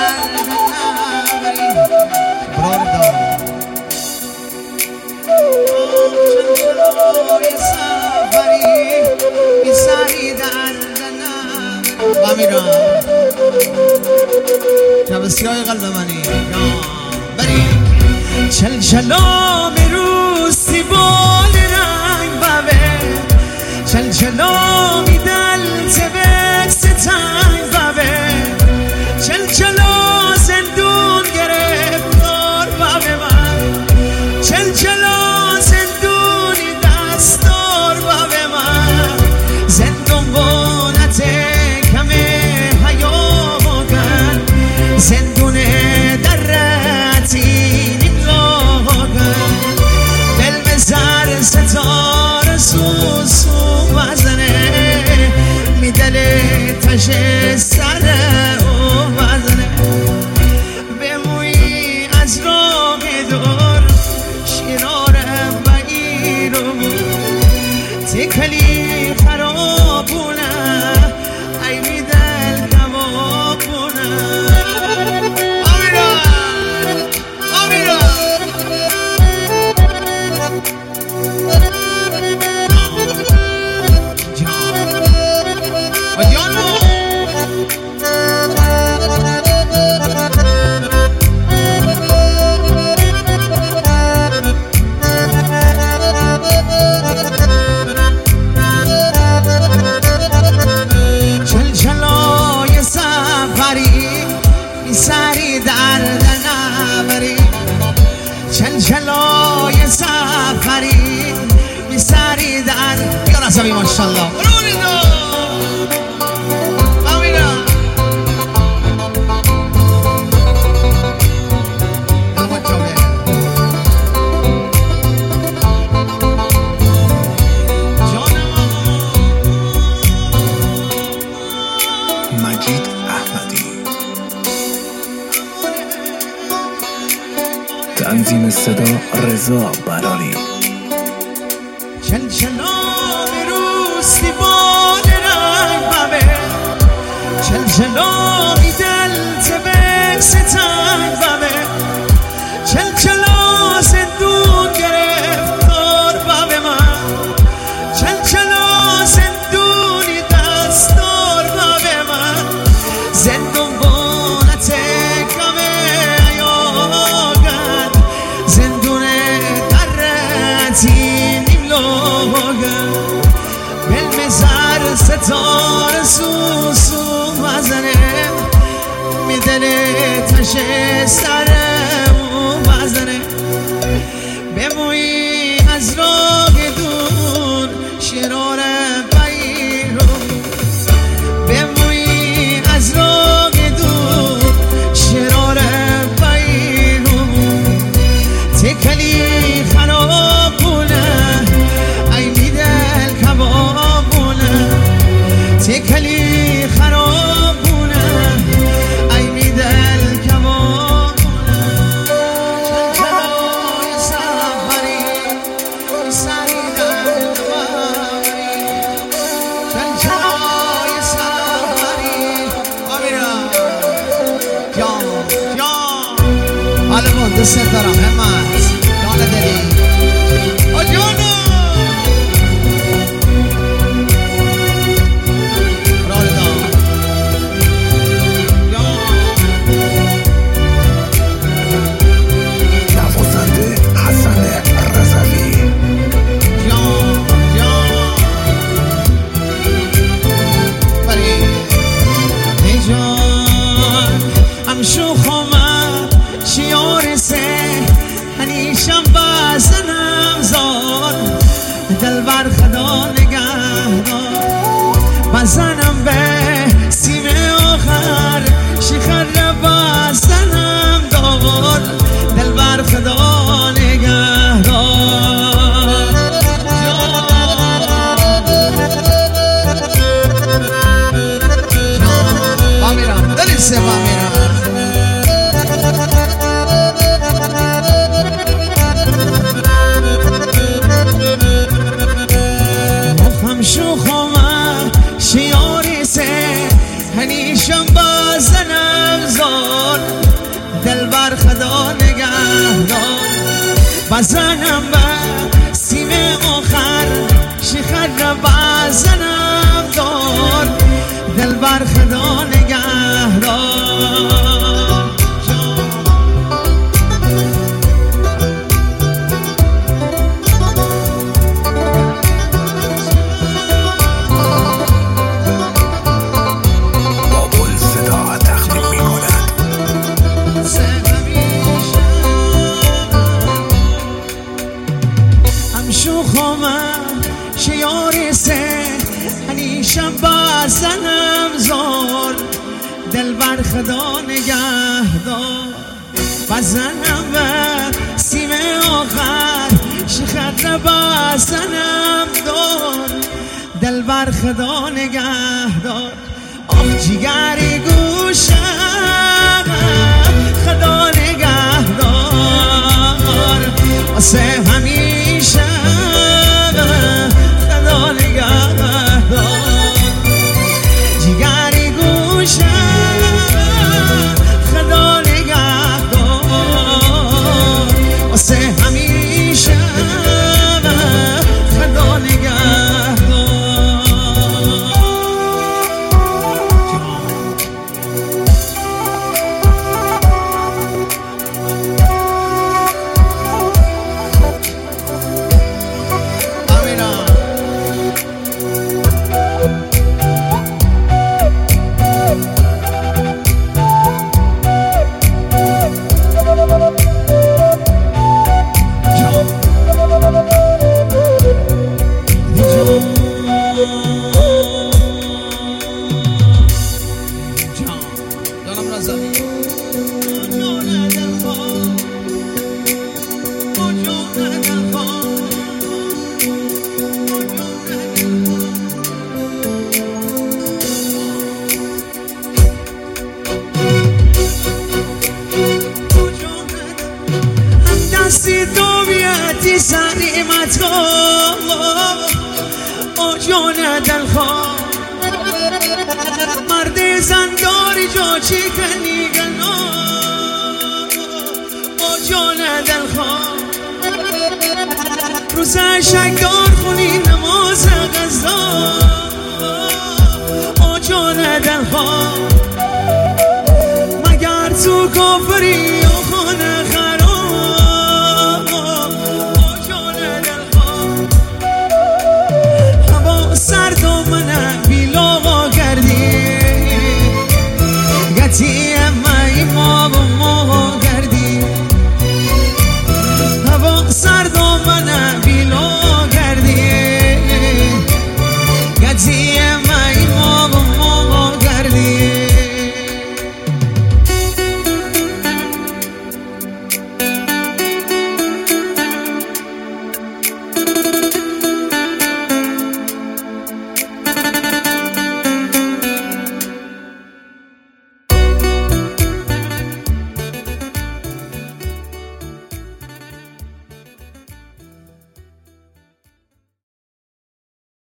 سیاه قلب منی بری چل جلام روسی بال رنگ بابه چل جلامی دل تبک ستنگ بابه چل جلا زندون گرفتار بابه من چل جلا زندونی دستار بابه من زندون بونت کمه حیاغن زندون درتی نیملاغن دل مزار ستار سوسو وزنه می دل تش سر او وزنه بموی از راه دور شرارم بگیرو تکلی خرابونه ای می دل کبابونه سری درد نبری چل جلای سفری بی سری درد یا رسمی ماشالله مجید احمدی تنظیم صدا رضا براری چل جلام روسی بال رنگ بابه چل جلامی دل تبک ستنگ بابه چل جلا زندون گرفتار بابه من چل جلا زندونی دستار بابه من زندون بونت کمه یاغن زندون درتی نیملاغن بل مزار ستار سوسو وزنه می دل تش سر او وزنه بموی از راه دون شرار بیرو بموی از راه دون شرار بیرو تکلی خرابونه ای می دل کبابونه تکلی خرابونه ای می دل کبابونه چل جلای سفری سری درد ببری چل جلای سفری آمیرا جان حالا من دوست دارم همت جان دلی جانو نوازنده حسن رضوی شوخ آمد شیار سه هنیشم بزنم زار دل بر خدا نگهدار بزنم به سیم آخر شیخر بزنم دار دل بر خدا نگهدار بامیرم دلی سه بامیرم شوخ آمد شیاری سه نگهدار بزنم به سیم آخر شیخر بزنم دار دل بر خدا نگهدار بزنم زار دل بر خدا نگهدار بزنم به سیم آخر شیخر بزنم دار دل بر خدا نگهدار آخ جیگری گوشم خدا نگهدار واسه همیشه خدا نگهدار خدا نگهدار واسه همیشه خدا نگهدار سلامت خواه او جان دلخواه مرد زنداری جا چی کنی گنا او جان دلخواه روز شکار خونی نماز غذا او جان دلخواه مگر تو کافری